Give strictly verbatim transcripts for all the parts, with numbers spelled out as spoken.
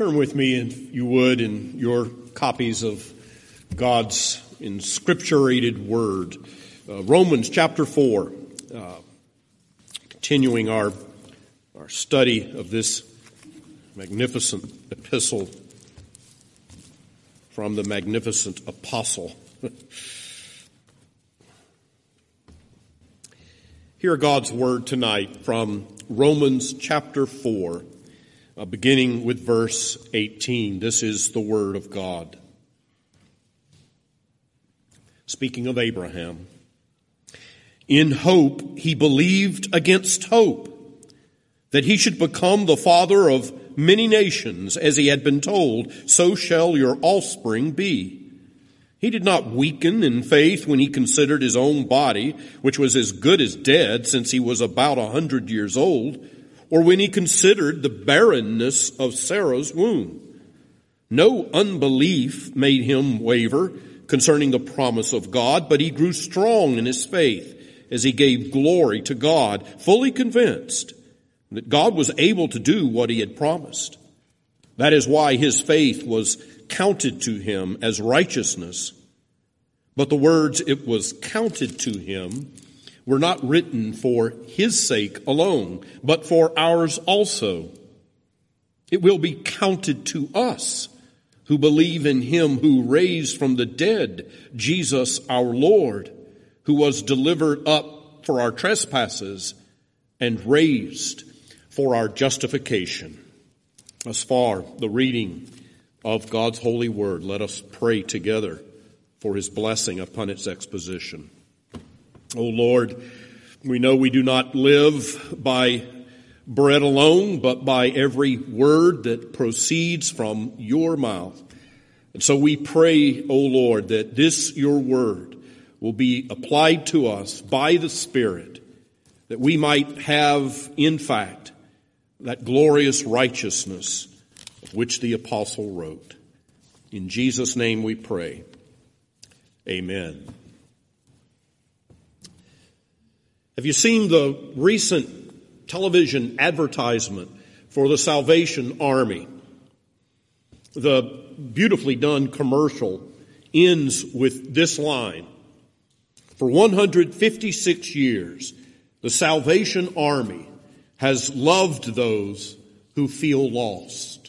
Turn with me, if you would, in your copies of God's inscripturated word. Uh, Romans chapter four, uh, continuing our, our study of this magnificent epistle from the magnificent apostle. Hear God's word tonight from Romans chapter four, uh, beginning with verse eighteen. This is the word of God. Speaking of Abraham, in hope he believed against hope, that he should become the father of many nations, as he had been told, so shall your offspring be. He did not weaken in faith when he considered his own body, which was as good as dead, since he was about a hundred years old, or when he considered the barrenness of Sarah's womb. No unbelief made him waver concerning the promise of God, but he grew strong in his faith as he gave glory to God, fully convinced that God was able to do what he had promised. That is why his faith was counted to him as righteousness. But the words "it was counted to him" were not written for his sake alone, but for ours also. It will be counted to us who believe in him who raised from the dead Jesus our Lord, who was delivered up for our trespasses and raised for our justification. Thus far, the reading of God's holy word. Let us pray together for his blessing upon its exposition. O Lord, we know we do not live by bread alone, but by every word that proceeds from your mouth. And so we pray, O Lord, that this your word will be applied to us by the Spirit, that we might have, in fact, that glorious righteousness of which the apostle wrote. In Jesus' name we pray. Amen. Have you seen the recent television advertisement for the Salvation Army? The beautifully done commercial ends with this line: for one hundred fifty-six years, the Salvation Army has loved those who feel lost.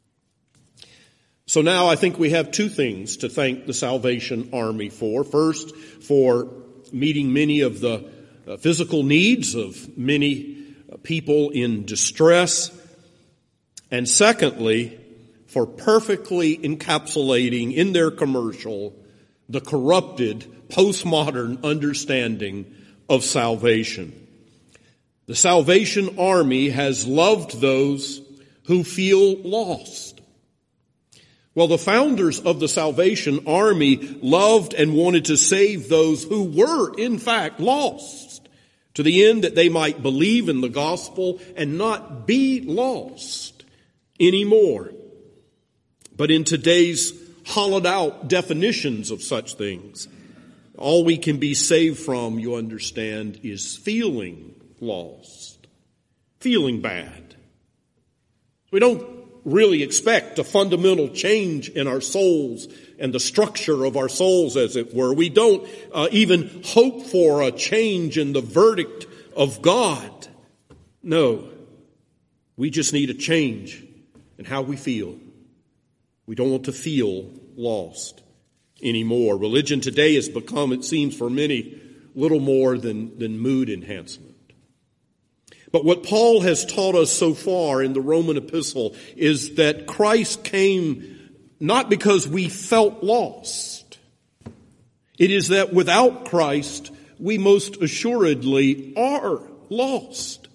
So now I think we have two things to thank the Salvation Army for. First, for meeting many of the uh, physical needs of many uh, people in distress. And secondly, for perfectly encapsulating in their commercial the corrupted postmodern understanding of salvation. The Salvation Army has loved those who feel lost. Well, the founders of the Salvation Army loved and wanted to save those who were, in fact, lost, to the end that they might believe in the gospel and not be lost anymore. But in today's hollowed out definitions of such things, all we can be saved from, you understand, is feeling lost, feeling bad. We don't really expect a fundamental change in our souls and the structure of our souls, as it were. We don't uh, even hope for a change in the verdict of God. No, we just need a change in how we feel. We don't want to feel lost anymore. Religion today has become, it seems for many, little more than, than mood enhancement. But what Paul has taught us so far in the Roman epistle is that Christ came not because we felt lost. It is that without Christ, we most assuredly are lost.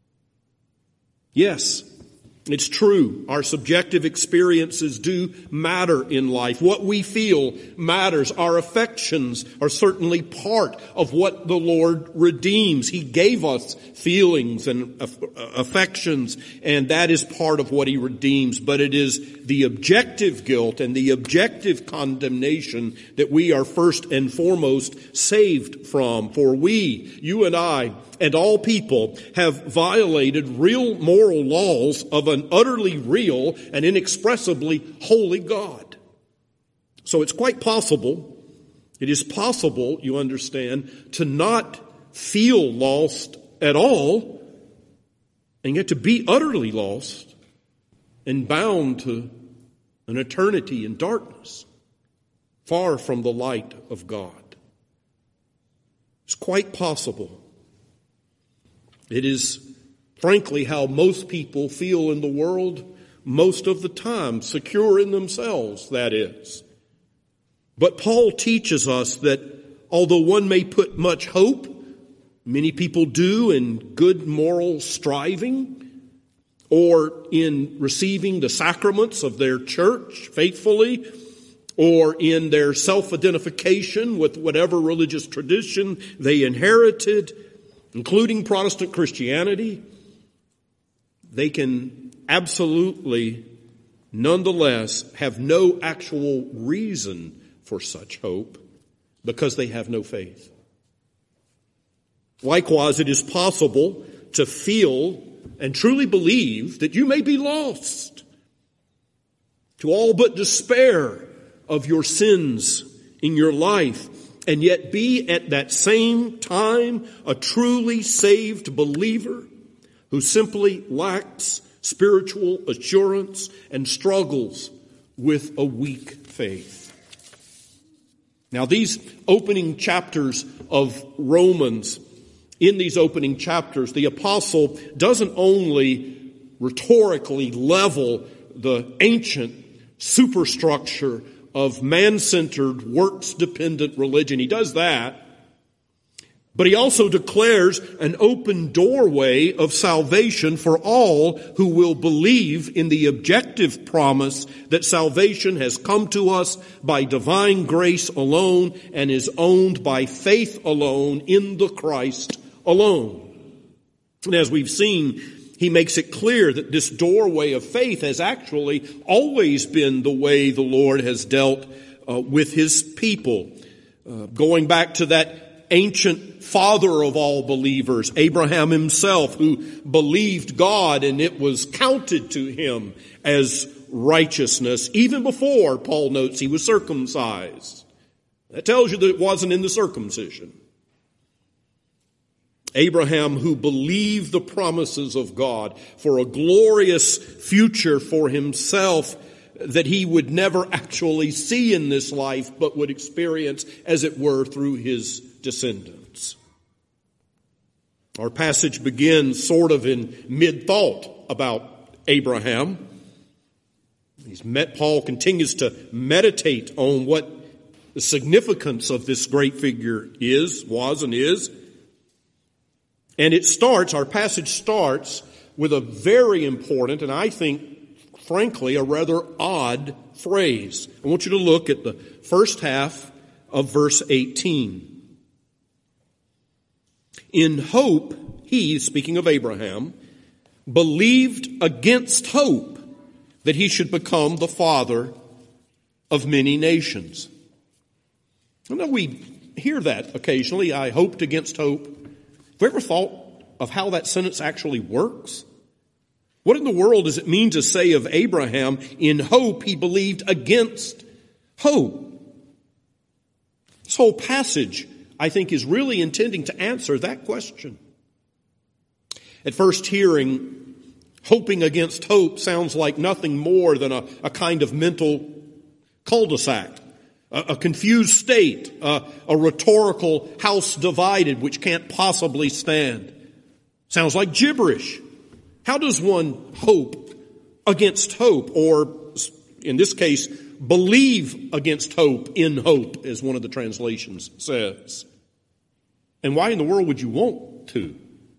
Yes, it's true. Our subjective experiences do matter in life. What we feel matters. Our affections are certainly part of what the Lord redeems. He gave us feelings and affections, and that is part of what he redeems. But it is the objective guilt and the objective condemnation that we are first and foremost saved from. For we, you and I, and all people have violated real moral laws of a an utterly real and inexpressibly holy God. So it's quite possible, it is possible, you understand, to not feel lost at all, and yet to be utterly lost and bound to an eternity in darkness, far from the light of God. It's quite possible. It is, frankly, how most people feel in the world most of the time, secure in themselves, that is. But Paul teaches us that although one may put much hope, many people do, in good moral striving, or in receiving the sacraments of their church faithfully, or in their self-identification with whatever religious tradition they inherited, including Protestant Christianity, they can absolutely, nonetheless, have no actual reason for such hope because they have no faith. Likewise, it is possible to feel and truly believe that you may be lost, to all but despair of your sins in your life, and yet be at that same time a truly saved believer who simply lacks spiritual assurance and struggles with a weak faith. Now, these opening chapters of Romans, in these opening chapters, the apostle doesn't only rhetorically level the ancient superstructure of man-centered, works-dependent religion. He does that. But he also declares an open doorway of salvation for all who will believe in the objective promise that salvation has come to us by divine grace alone and is owned by faith alone in the Christ alone. And as we've seen, he makes it clear that this doorway of faith has actually always been the way the Lord has dealt uh, with his people. Uh, going back to that ancient father of all believers, Abraham himself, who believed God and it was counted to him as righteousness, even before, Paul notes, he was circumcised. That tells you that it wasn't in the circumcision. Abraham, who believed the promises of God for a glorious future for himself that he would never actually see in this life, but would experience, as it were, through his descendants. Our passage begins sort of in mid-thought about Abraham. He's met, Paul continues to meditate on what the significance of this great figure is, was and is. And it starts, our passage starts with a very important, and I think, frankly, a rather odd phrase. I want you to look at the first half of verse eighteen. In hope, he, speaking of Abraham, believed against hope that he should become the father of many nations. I know we hear that occasionally, I hoped against hope. Have you ever thought of how that sentence actually works? What in the world does it mean to say of Abraham, in hope he believed against hope? This whole passage, I think, is really intending to answer that question. At first hearing, hoping against hope sounds like nothing more than a, a kind of mental cul-de-sac. A confused state, a, a rhetorical house divided which can't possibly stand. Sounds like gibberish. How does one hope against hope, or in this case, believe against hope in hope, as one of the translations says? And why in the world would you want to?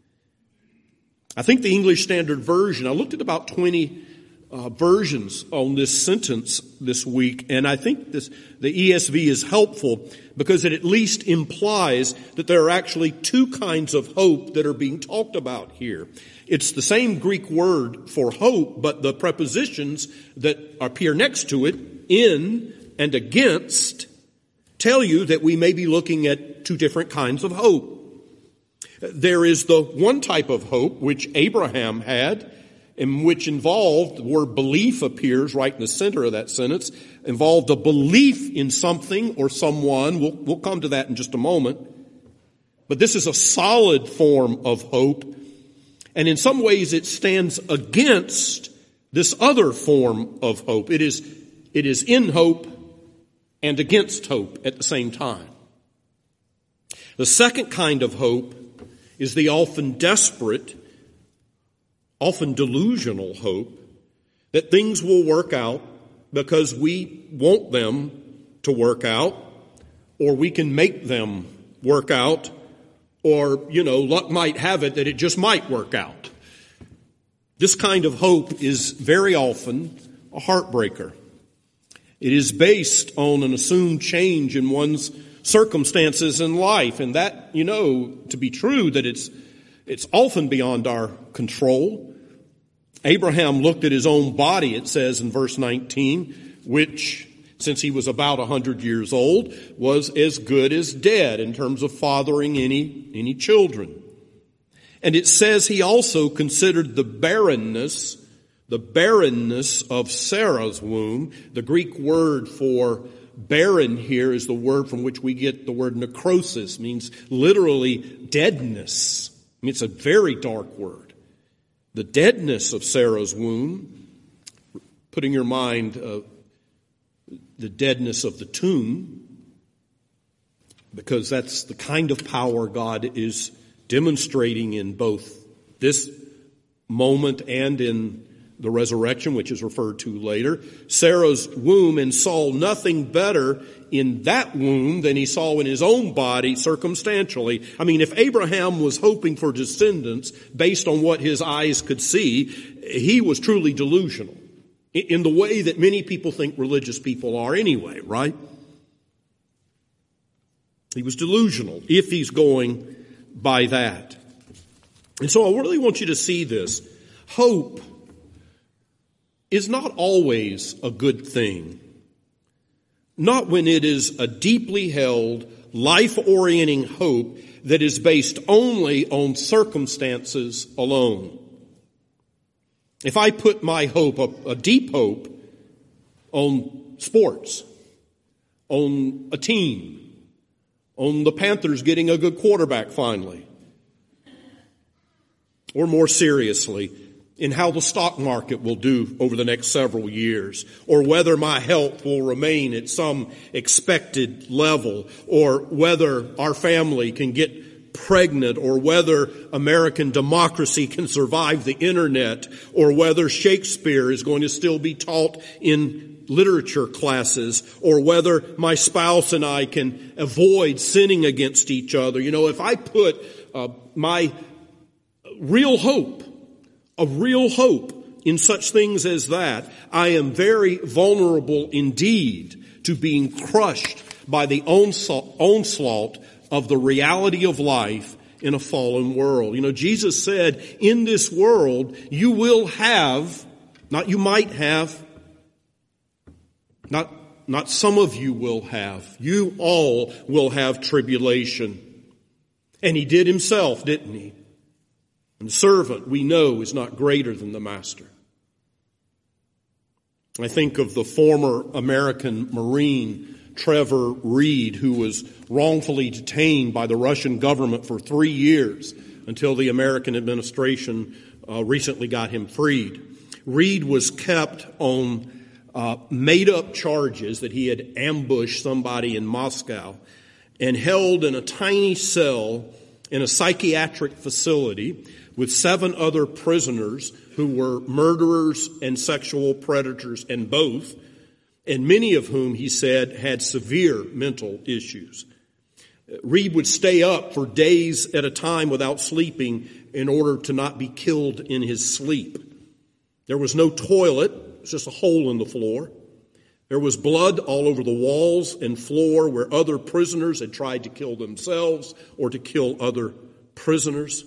I think the English Standard Version, I looked at about twenty Uh, versions on this sentence this week, and I think this the E S V is helpful because it at least implies that there are actually two kinds of hope that are being talked about here. It's the same Greek word for hope, but the prepositions that appear next to it, in and against, tell you that we may be looking at two different kinds of hope. There is the one type of hope which Abraham had, in which involved, the word belief appears right in the center of that sentence, involved a belief in something or someone. We'll, we'll come to that in just a moment. But this is a solid form of hope. And in some ways it stands against this other form of hope. It is, it is in hope and against hope at the same time. The second kind of hope is the often desperate, often delusional hope that things will work out because we want them to work out, or we can make them work out, or, you know, luck might have it that it just might work out. This kind of hope is very often a heartbreaker. It is based on an assumed change in one's circumstances in life, and that, you know, to be true, that it's it's often beyond our control. Abraham looked at his own body, it says in verse nineteen, which, since he was about a hundred years old, was as good as dead in terms of fathering any any children. And it says he also considered the barrenness, the barrenness of Sarah's womb. The Greek word for barren here is the word from which we get the word necrosis, means literally deadness. I mean, it's a very dark word. The deadness of Sarah's womb, put in your mind uh, the deadness of the tomb, because that's the kind of power God is demonstrating in both this moment and in the resurrection, which is referred to later. Sarah's womb, and saw nothing better in that womb than he saw in his own body circumstantially. I mean, if Abraham was hoping for descendants based on what his eyes could see, he was truly delusional in the way that many people think religious people are anyway, right? He was delusional if he's going by that. And so I really want you to see this. Hope is not always a good thing. Not when it is a deeply held, life-orienting hope that is based only on circumstances alone. If I put my hope, a, a deep hope, on sports, on a team, on the Panthers getting a good quarterback finally, or more seriously, in how the stock market will do over the next several years, or whether my health will remain at some expected level, or whether our family can get pregnant, or whether American democracy can survive the internet, or whether Shakespeare is going to still be taught in literature classes, or whether my spouse and I can avoid sinning against each other. You know, if I put uh, my real hope Of real hope in such things as that, I am very vulnerable indeed to being crushed by the onslaught of the reality of life in a fallen world. You know, Jesus said, in this world you will have, not you might have, not, not some of you will have, you all will have tribulation. And he did himself, didn't he? And the servant, we know, is not greater than the master. I think of the former American Marine, Trevor Reed, who was wrongfully detained by the Russian government for three years until the American administration uh, recently got him freed. Reed was kept on uh, made-up charges that he had ambushed somebody in Moscow and held in a tiny cell in a psychiatric facility with seven other prisoners who were murderers and sexual predators and both, and many of whom, he said, had severe mental issues. Reed would stay up for days at a time without sleeping in order to not be killed in his sleep. There was no toilet, it was just a hole in the floor. There was blood all over the walls and floor where other prisoners had tried to kill themselves or to kill other prisoners.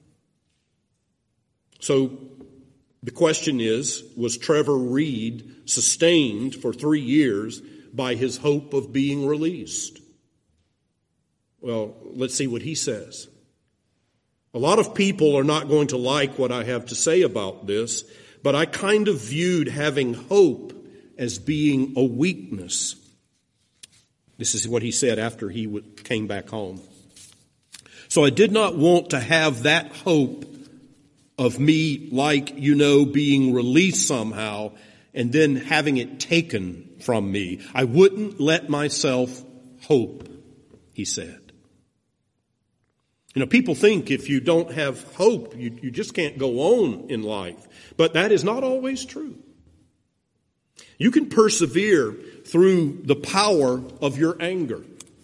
So the question is, was Trevor Reed sustained for three years by his hope of being released? Well, let's see what he says. A lot of people are not going to like what I have to say about this, but I kind of viewed having hope as being a weakness. This is what he said after he came back home. So I did not want to have that hope of me, like, you know, being released somehow and then having it taken from me. I wouldn't let myself hope, he said. You know, people think if you don't have hope, you, you just can't go on in life. But that is not always true. You can persevere through the power of your anger.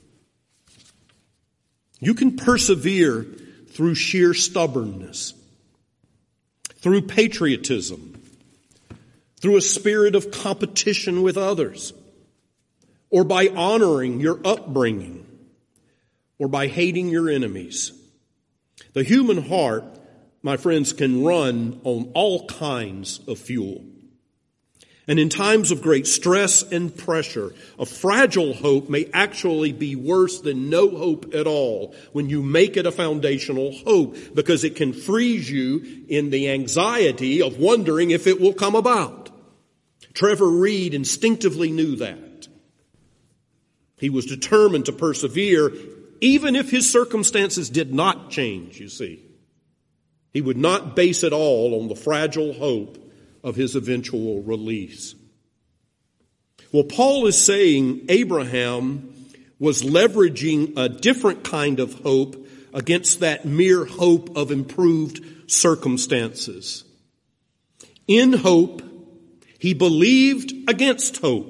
You can persevere through sheer stubbornness, through patriotism, through a spirit of competition with others, or by honoring your upbringing, or by hating your enemies. The human heart, my friends, can run on all kinds of fuel. And in times of great stress and pressure, a fragile hope may actually be worse than no hope at all when you make it a foundational hope, because it can freeze you in the anxiety of wondering if it will come about. Trevor Reed instinctively knew that. He was determined to persevere even if his circumstances did not change, you see. He would not base it all on the fragile hope of his eventual release. Well, Paul is saying Abraham was leveraging a different kind of hope against that mere hope of improved circumstances. In hope, he believed against hope.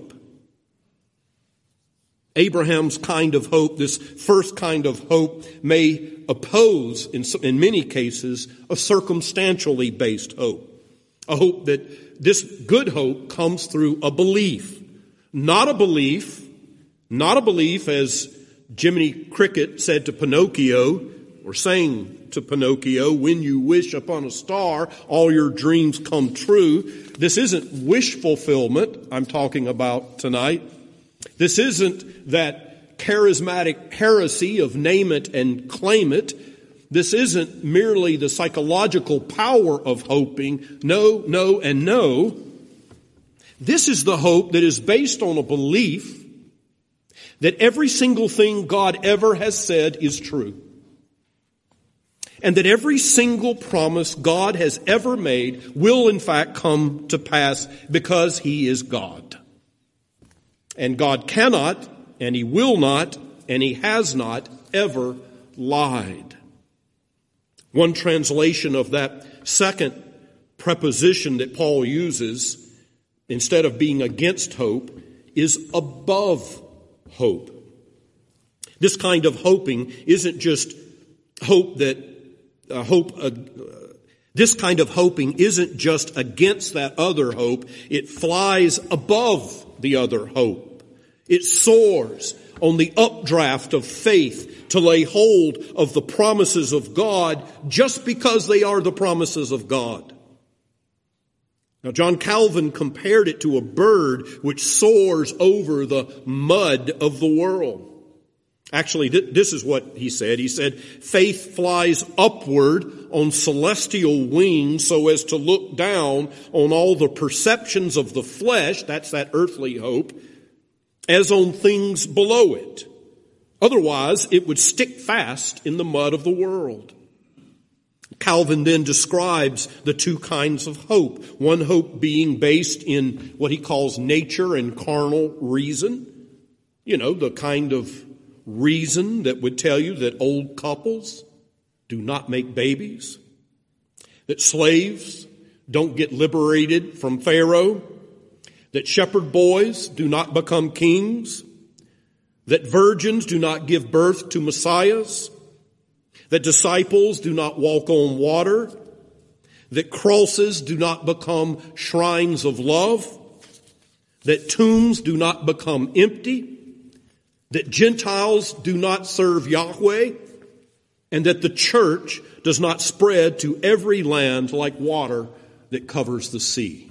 Abraham's kind of hope, this first kind of hope, may oppose, in, in many cases, a circumstantially based hope. A hope that this good hope comes through a belief. Not a belief, not a belief as Jiminy Cricket said to Pinocchio, or saying to Pinocchio, when you wish upon a star, all your dreams come true. This isn't wish fulfillment I'm talking about tonight. This isn't that charismatic heresy of name it and claim it. This isn't merely the psychological power of hoping. No, no, and no. This is the hope that is based on a belief that every single thing God ever has said is true. And that every single promise God has ever made will in fact come to pass because He is God. And God cannot, and He will not, and He has not ever lied. One translation of that second preposition that Paul uses, instead of being against hope, is above hope. This kind of hoping isn't just hope that, uh, hope, uh, this kind of hoping isn't just against that other hope. It flies above the other hope. It soars on the updraft of faith to lay hold of the promises of God just because they are the promises of God. Now, John Calvin compared it to a bird which soars over the mud of the world. Actually, this is what he said. He said, faith flies upward on celestial wings so as to look down on all the perceptions of the flesh, that's that earthly hope, as on things below it. Otherwise, it would stick fast in the mud of the world. Calvin then describes the two kinds of hope. One hope being based in what he calls nature and carnal reason. You know, the kind of reason that would tell you that old couples do not make babies, that slaves don't get liberated from Pharaoh, that shepherd boys do not become kings, that virgins do not give birth to messiahs, that disciples do not walk on water, that crosses do not become shrines of love, that tombs do not become empty, that Gentiles do not serve Yahweh, and that the church does not spread to every land like water that covers the sea.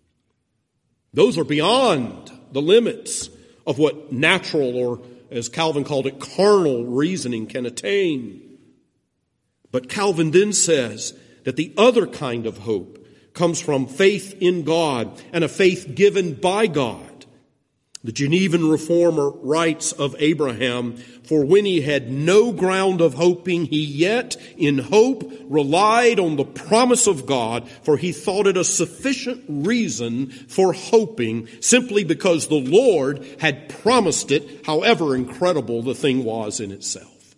Those are beyond the limits of what natural, or as Calvin called it, carnal reasoning can attain. But Calvin then says that the other kind of hope comes from faith in God and a faith given by God. The Genevan reformer writes of Abraham, "For when he had no ground of hoping, he yet in hope relied on the promise of God, for he thought it a sufficient reason for hoping, simply because the Lord had promised it, however incredible the thing was in itself."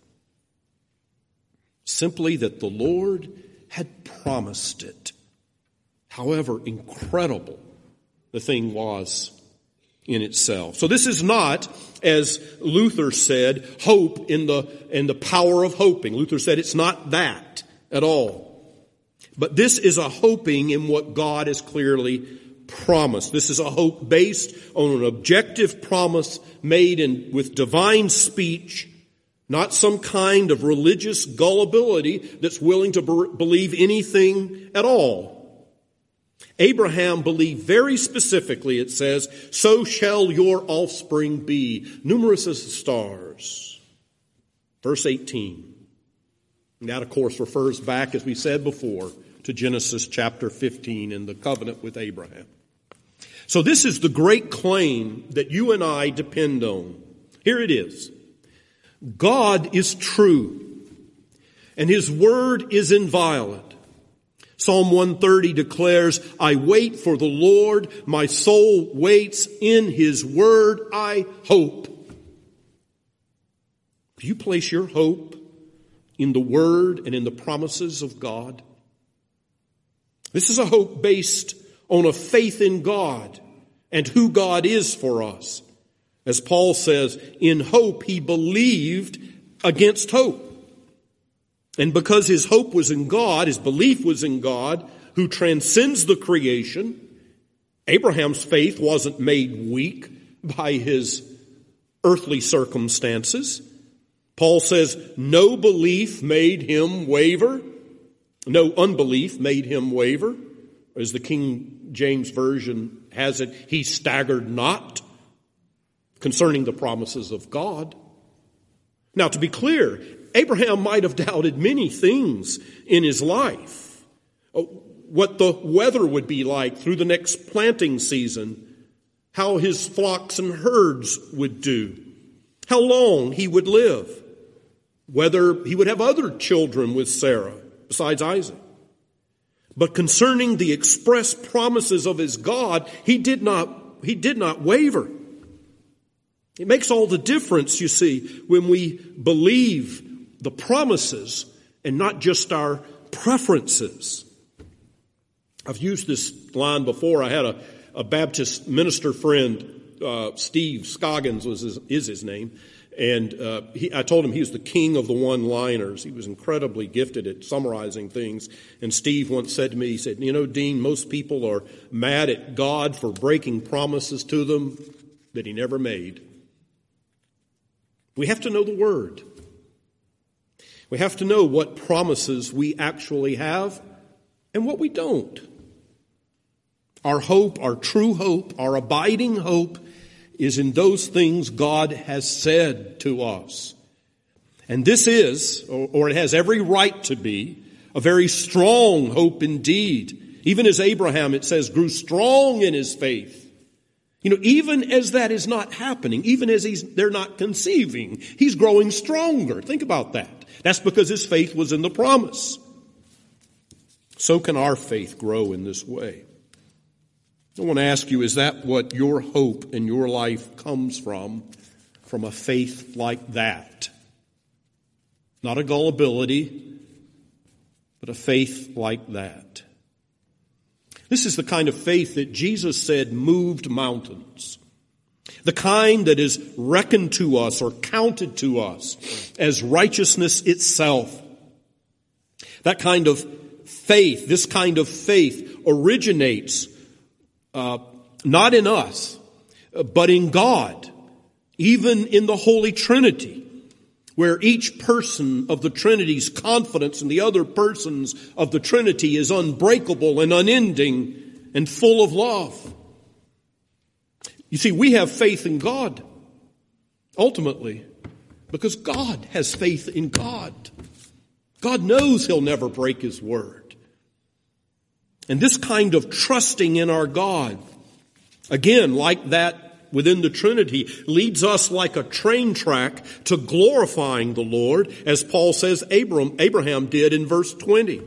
Simply that the Lord had promised it, however incredible the thing was in itself. So this is not, as Luther said, hope in the, in the power of hoping. Luther said it's not that at all. But this is a hoping in what God has clearly promised. This is a hope based on an objective promise made in, with divine speech, not some kind of religious gullibility that's willing to be- believe anything at all. Abraham believed very specifically, it says, "So shall your offspring be, numerous as the stars." Verse eighteen. And that, of course, refers back, as we said before, to Genesis chapter fifteen and the covenant with Abraham. So this is the great claim that you and I depend on. Here it is. God is true, and His word is inviolate. Psalm one thirty declares, "I wait for the Lord, my soul waits in His word, I hope." Do you place your hope in the word and in the promises of God? This is a hope based on a faith in God and who God is for us. As Paul says, in hope he believed against hope. And because his hope was in God, his belief was in God, who transcends the creation, Abraham's faith wasn't made weak by his earthly circumstances. Paul says, no belief made him waver. No unbelief made him waver. As the King James Version has it, he staggered not concerning the promises of God. Now, to be clear, Abraham might have doubted many things in his life. What the weather would be like through the next planting season, how his flocks and herds would do, how long he would live, whether he would have other children with Sarah besides Isaac. But concerning the express promises of his God, he did not, he did not waver. It makes all the difference, you see, when we believe the promises and not just our preferences. I've used this line before. I had a, a Baptist minister friend, uh, Steve Scoggins was his, is his name, and uh, he, I told him he was the king of the one-liners. He was incredibly gifted at summarizing things. And Steve once said to me, he said, you know, Dean, most people are mad at God for breaking promises to them that he never made. We have to know the Word. We have to know what promises we actually have and what we don't. Our hope, our true hope, our abiding hope is in those things God has said to us. And this is, or, or it has every right to be, a very strong hope indeed. Even as Abraham, it says, grew strong in his faith. You know, even as that is not happening, even as he's, they're not conceiving, he's growing stronger. Think about that. That's because his faith was in the promise. So can our faith grow in this way. I want to ask you, is that what your hope in your life comes from? From a faith like that? Not a gullibility, but a faith like that. This is the kind of faith that Jesus said moved mountains. The kind that is reckoned to us or counted to us as righteousness itself. That kind of faith, this kind of faith originates uh, not in us, but in God, even in the Holy Trinity, where each person of the Trinity's confidence in the other persons of the Trinity is unbreakable and unending and full of love. You see, we have faith in God, ultimately, because God has faith in God. God knows He'll never break His word. And this kind of trusting in our God, again, like that within the Trinity, leads us like a train track to glorifying the Lord, as Paul says Abraham, Abraham did in verse twenty.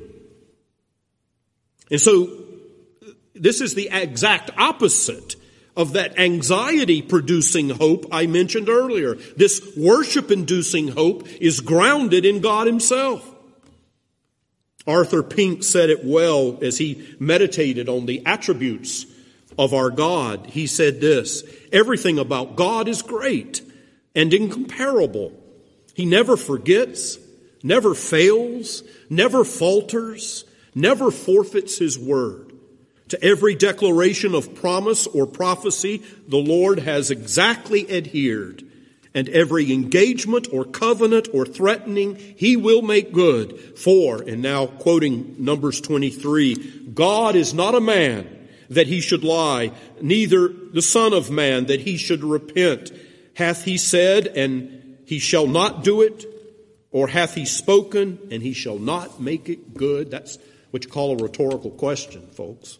And so, this is the exact opposite of that anxiety-producing hope I mentioned earlier. This worship-inducing hope is grounded in God Himself. Arthur Pink said it well as he meditated on the attributes of our God. He said this: everything about God is great and incomparable. He never forgets, never fails, never falters, never forfeits His word. To every declaration of promise or prophecy, the Lord has exactly adhered, and every engagement or covenant or threatening He will make good. For, and now quoting Numbers twenty-three, God is not a man that He should lie, neither the Son of Man that He should repent. Hath He said, and He shall not do it? Or hath He spoken, and He shall not make it good? That's what you call a rhetorical question, folks.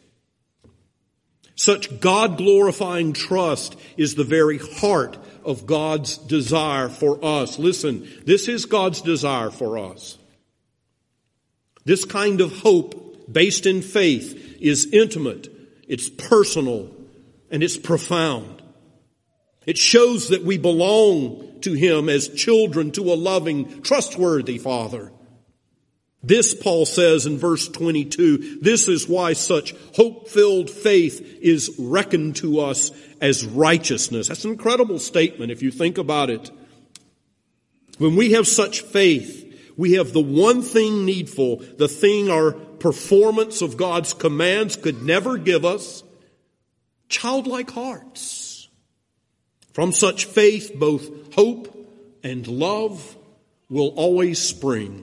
Such God-glorifying trust is the very heart of God's desire for us. Listen, this is God's desire for us. This kind of hope based in faith is intimate, it's personal, and it's profound. It shows that we belong to Him as children to a loving, trustworthy Father. This, Paul says in verse twenty-two, this is why such hope-filled faith is reckoned to us as righteousness. That's an incredible statement if you think about it. When we have such faith, we have the one thing needful, the thing our performance of God's commands could never give us: childlike hearts. From such faith, both hope and love will always spring.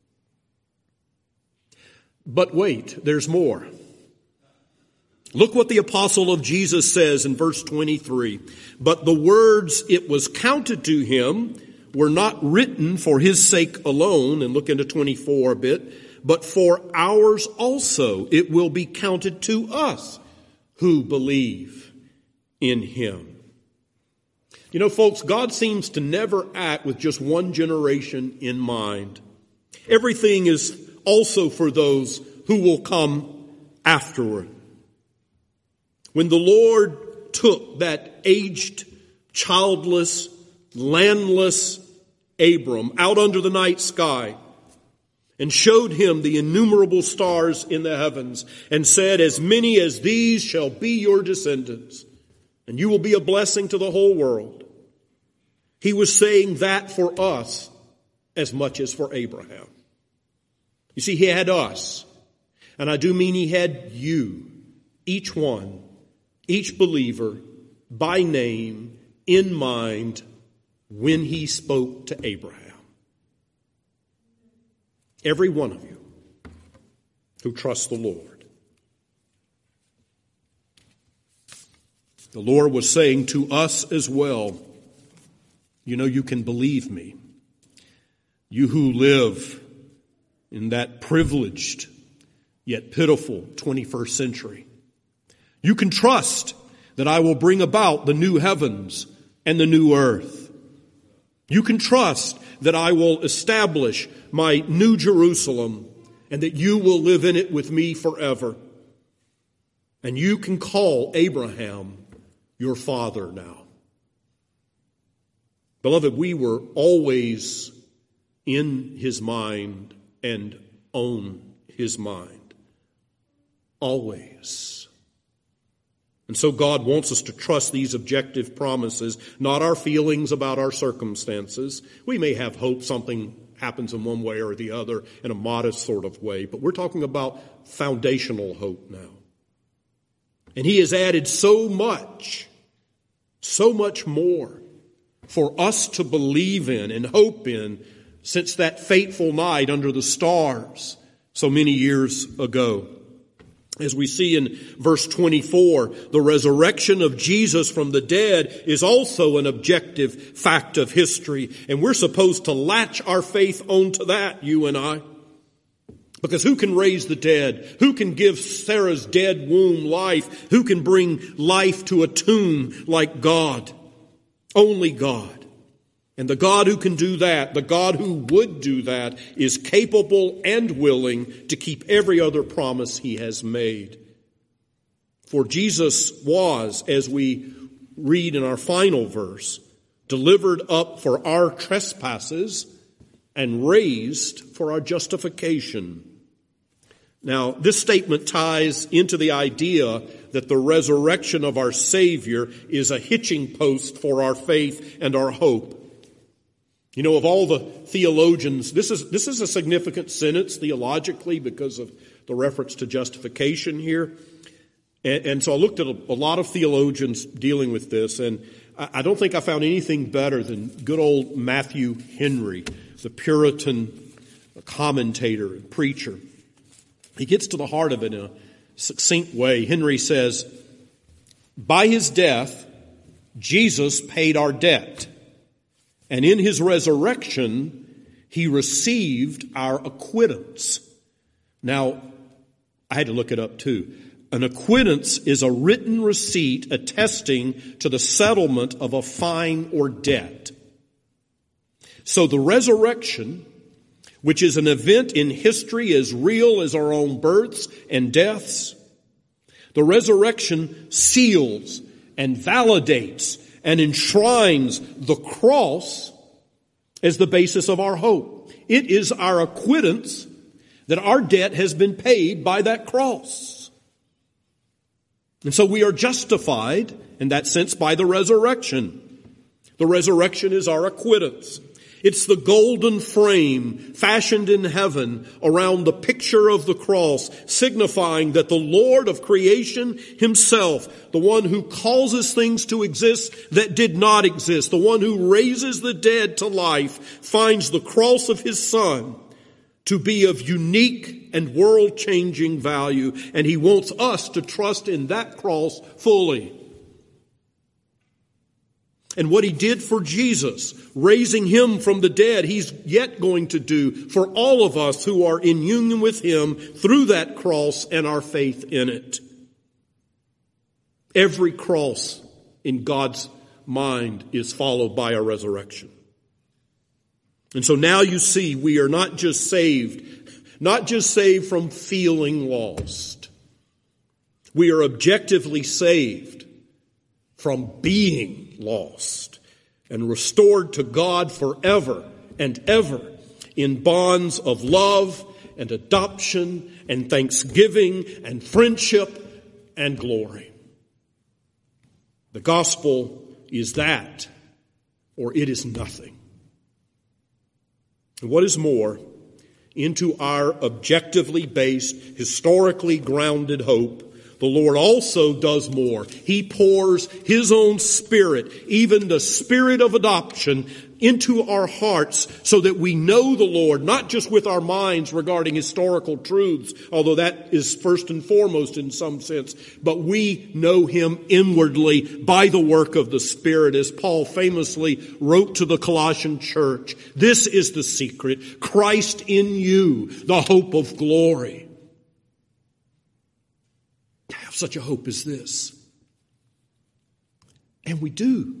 But wait, there's more. Look what the apostle of Jesus says in verse twenty-three. But the words it was counted to him were not written for his sake alone, and look into twenty-four a bit, but for ours also it will be counted to us who believe in him. You know, folks, God seems to never act with just one generation in mind. Everything is also for those who will come afterward. When the Lord took that aged, childless, landless Abram out under the night sky and showed him the innumerable stars in the heavens and said, as many as these shall be your descendants, and you will be a blessing to the whole world. He was saying that for us as much as for Abraham. You see, he had us, and I do mean he had you, each one, each believer, by name, in mind, when he spoke to Abraham. Every one of you who trusts the Lord. The Lord was saying to us as well, you know, you can believe me. You who live in that privileged yet pitiful twenty-first century. You can trust that I will bring about the new heavens and the new earth. You can trust that I will establish my new Jerusalem and that you will live in it with me forever. And you can call Abraham your father now. Beloved, we were always in his mind and on his mind. Always. And so God wants us to trust these objective promises, not our feelings about our circumstances. We may have hope something happens in one way or the other in a modest sort of way, but we're talking about foundational hope now. And he has added so much, so much more for us to believe in and hope in since that fateful night under the stars so many years ago. As we see in verse twenty-four, the resurrection of Jesus from the dead is also an objective fact of history, and we're supposed to latch our faith onto that, you and I. Because who can raise the dead? Who can give Sarah's dead womb life? Who can bring life to a tomb like God? Only God. And the God who can do that, the God who would do that, is capable and willing to keep every other promise he has made. For Jesus was, as we read in our final verse, delivered up for our trespasses and raised for our justification. Now, this statement ties into the idea that the resurrection of our Savior is a hitching post for our faith and our hope. You know, of all the theologians, this is this is a significant sentence theologically because of the reference to justification here. And, and so I looked at a, a lot of theologians dealing with this, and I, I don't think I found anything better than good old Matthew Henry, the Puritan commentator and preacher. He gets to the heart of it in a succinct way. Henry says, by his death, Jesus paid our debt. And in his resurrection, he received our acquittance. Now, I had to look it up too. An acquittance is a written receipt attesting to the settlement of a fine or debt. So the resurrection, which is an event in history as real as our own births and deaths, the resurrection seals and validates and enshrines the cross as the basis of our hope. It is our acquittance that our debt has been paid by that cross. And so we are justified in that sense by the resurrection. The resurrection is our acquittance. It's the golden frame fashioned in heaven around the picture of the cross, signifying that the Lord of creation himself, the one who causes things to exist that did not exist, the one who raises the dead to life, finds the cross of his Son to be of unique and world-changing value, and he wants us to trust in that cross fully. And what he did for Jesus, raising him from the dead, he's yet going to do for all of us who are in union with him through that cross and our faith in it. Every cross in God's mind is followed by a resurrection. And so now you see we are not just saved, not just saved from feeling lost. We are objectively saved from being lost and restored to God forever and ever in bonds of love and adoption and thanksgiving and friendship and glory. The gospel is that, or it is nothing. And what is more, into our objectively based, historically grounded hope, the Lord also does more. He pours his own Spirit, even the Spirit of adoption, into our hearts so that we know the Lord, not just with our minds regarding historical truths, although that is first and foremost in some sense, but we know him inwardly by the work of the Spirit, as Paul famously wrote to the Colossian church. This is the secret, Christ in you, the hope of glory. Such a hope as this. And we do.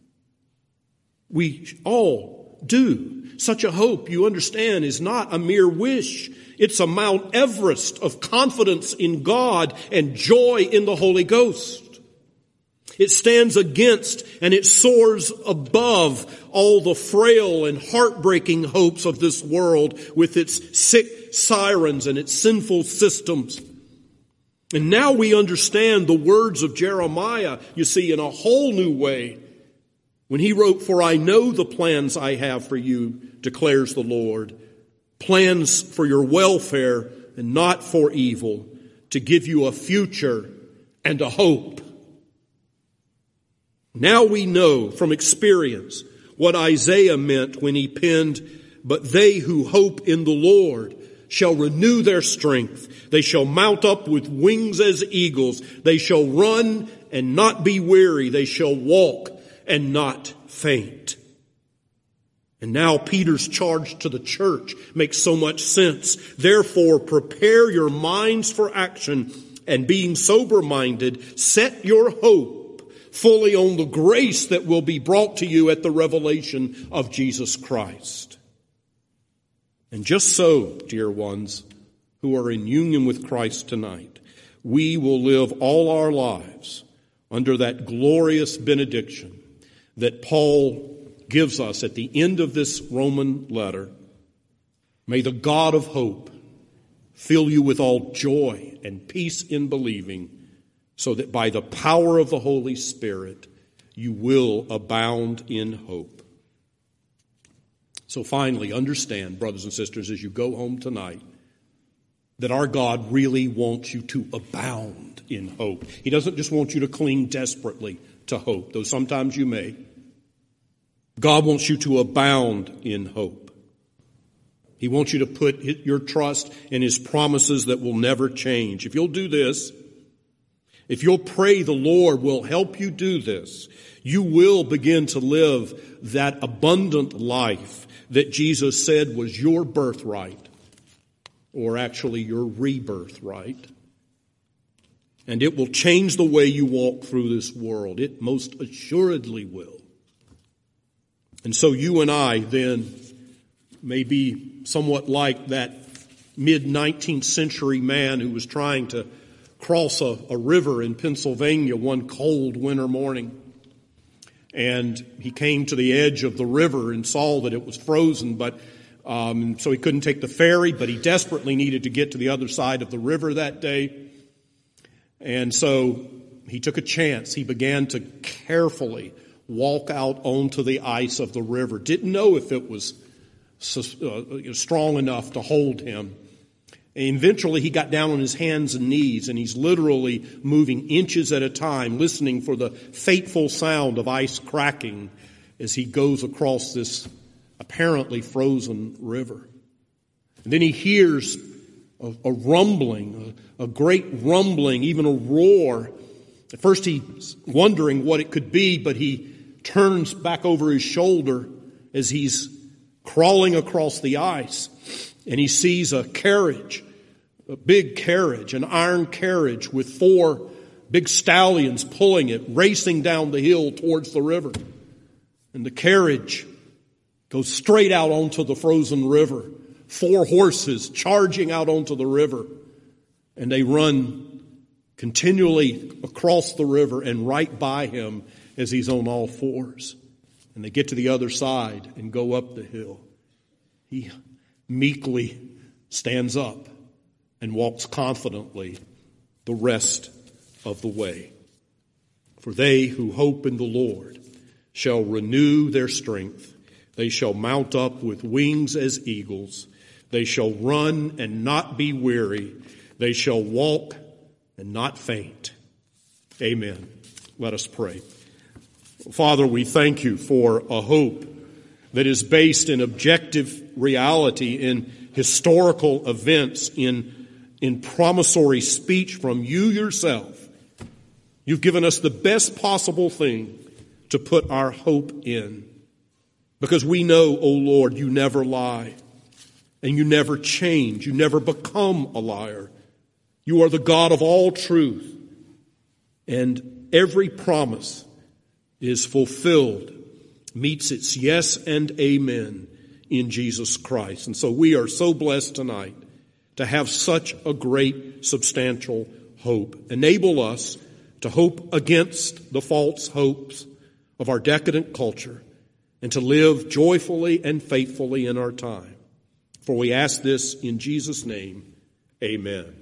We all do. Such a hope, you understand, is not a mere wish. It's a Mount Everest of confidence in God and joy in the Holy Ghost. It stands against and it soars above all the frail and heartbreaking hopes of this world with its sick sirens and its sinful systems. And now we understand the words of Jeremiah, you see, in a whole new way. When he wrote, "For I know the plans I have for you, declares the Lord, plans for your welfare and not for evil, to give you a future and a hope." Now we know from experience what Isaiah meant when he penned, "But they who hope in the Lord shall renew their strength. They shall mount up with wings as eagles. They shall run and not be weary. They shall walk and not faint." And now Peter's charge to the church makes so much sense. Therefore, prepare your minds for action, and being sober-minded, set your hope fully on the grace that will be brought to you at the revelation of Jesus Christ. And just so, dear ones, who are in union with Christ tonight, we will live all our lives under that glorious benediction that Paul gives us at the end of this Roman letter. May the God of hope fill you with all joy and peace in believing, so that by the power of the Holy Spirit you will abound in hope. So finally, understand, brothers and sisters, as you go home tonight, that our God really wants you to abound in hope. He doesn't just want you to cling desperately to hope, though sometimes you may. God wants you to abound in hope. He wants you to put your trust in His promises that will never change. If you'll do this, if you'll pray the Lord will help you do this, you will begin to live that abundant life that Jesus said was your birthright, or actually your rebirth right. And it will change the way you walk through this world. It most assuredly will. And so you and I then may be somewhat like that mid-nineteenth century man who was trying to cross a, a river in Pennsylvania one cold winter morning. And he came to the edge of the river and saw that it was frozen, but um, so he couldn't take the ferry, but he desperately needed to get to the other side of the river that day. And so he took a chance. He began to carefully walk out onto the ice of the river. Didn't know if it was uh, strong enough to hold him. And eventually he got down on his hands and knees, and he's literally moving inches at a time, listening for the fateful sound of ice cracking as he goes across this apparently frozen river. And then he hears a, a rumbling, a, a great rumbling, even a roar. At first he's wondering what it could be, but he turns back over his shoulder as he's crawling across the ice, and he sees a carriage, a big carriage, an iron carriage with four big stallions pulling it, racing down the hill towards the river. And the carriage goes straight out onto the frozen river. Four horses charging out onto the river, and they run continually across the river and right by him as he's on all fours. And they get to the other side and go up the hill. He meekly stands up and walks confidently the rest of the way. For they who hope in the Lord shall renew their strength. They shall mount up with wings as eagles. They shall run and not be weary. They shall walk and not faint. Amen. Let us pray. Father, we thank you for a hope that is based in objective reality, in historical events, in, in promissory speech from you yourself. You've given us the best possible thing to put our hope in, because we know, O Lord, you never lie and you never change. You never become a liar. You are the God of all truth, and every promise is fulfilled, meets its yes and amen in Jesus Christ. And so we are so blessed tonight to have such a great, substantial hope. Enable us to hope against the false hopes of our decadent culture and to live joyfully and faithfully in our time. For we ask this in Jesus' name, amen.